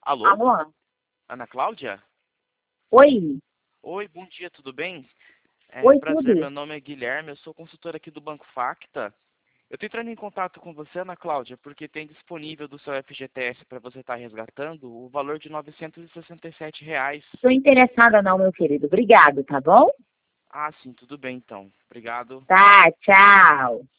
Alô? Alô? Ana Cláudia? Oi? Oi, bom dia, tudo bem? Oi, Prazer, tudo? meu nome é Guilherme, eu sou consultor aqui do Banco Facta. Eu estou entrando em contato com você, Ana Cláudia, porque tem disponível do seu FGTS para você estar resgatando o valor de R$ 967. Estou interessada não, meu querido. Obrigado, tá bom? Ah, sim, tudo bem então. Obrigado. Tá, tchau.